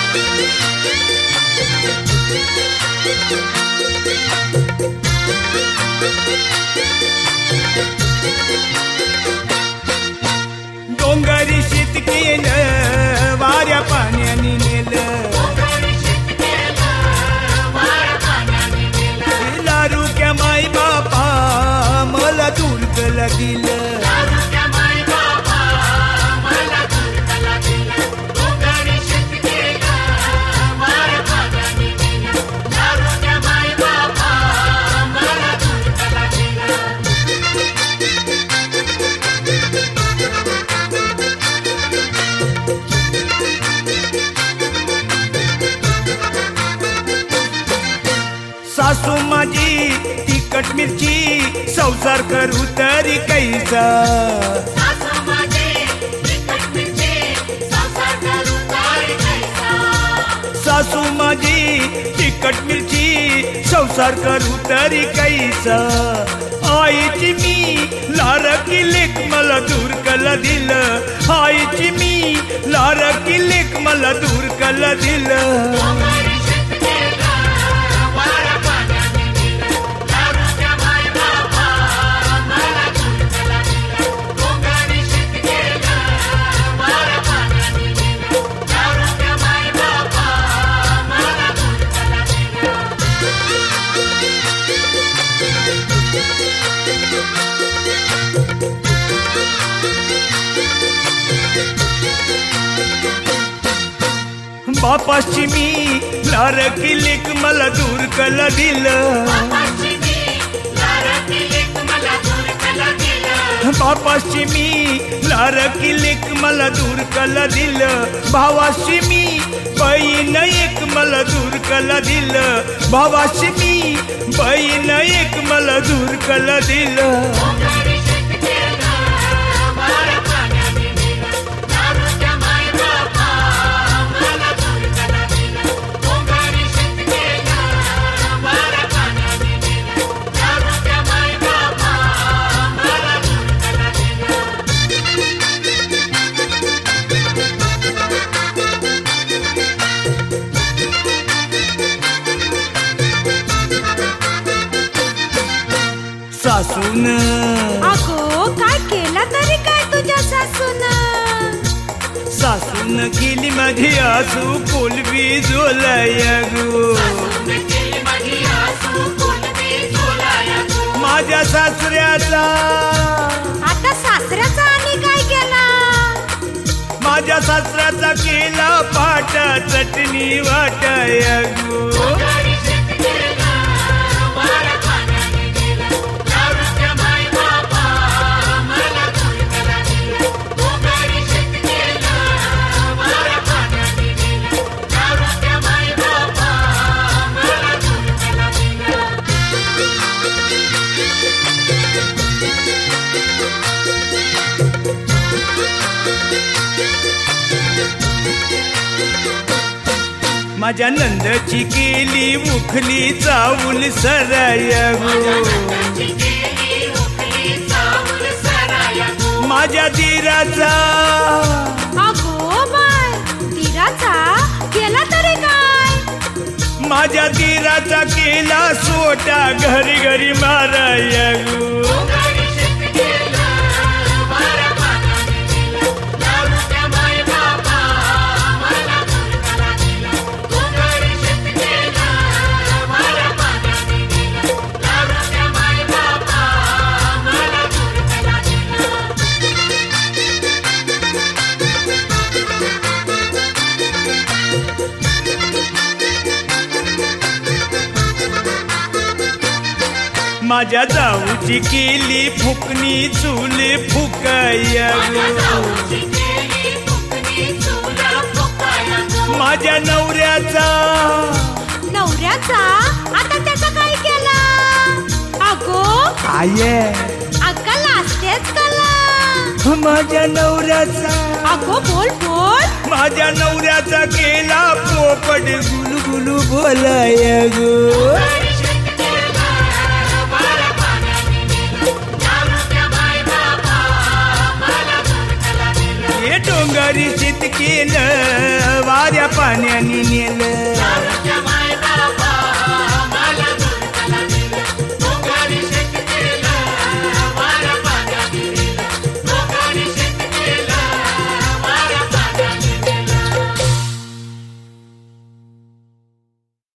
डोंगरी शेत केलं वाऱ्या पाण्याने नेलं लारुक्या माई बापा मला दुर्गला दिलं सासू माझी तिखट मिरची संसार करू तरी कैसा सासू माझी तिखट मिरची संसार करू तरी कैसा आईची मी लारकी लेक मला दूर कला दिलं आईची मी लारकी लेक मला दूर कला दिलं बापाशी मी लारकी लेक मला दूर कला दिलं बापाशी मी लारकी लेक मला दूर कला दिलं भावाशी मी बहीण एक मला दूर कला दिलं भावाशी मी बहीण एक मला दूर कला दिलं सासून अगो काय केला तरी काय तुझ्या सासून सासून गेली माझी आसू कोलबी झोलाय गो माझ्या सासऱ्याचा आता सासऱ्याचा आणि काय केला माझ्या सासऱ्याचा केला पाटा चटणी वाटाय गो माझ्या नंदची केली उखली चावूल सराय माझ्या दिराचा अगो बाय दिराचा केला तरी काय माझ्या दिराचा केला सोटा घरी घरी माराय माझ्या जाऊची केली फुकणी चूल फुकाय माझ्या नवऱ्याचा आता त्याचा काय केला अगो काय अक्कल असतेच कला माझ्या नवऱ्याचा अगो बोल बोल माझ्या नवऱ्याचा केला पोपट गुलगुलू बोलाय गो डोंगरी शेत केलं खाऱ्या पाण्याने नेलं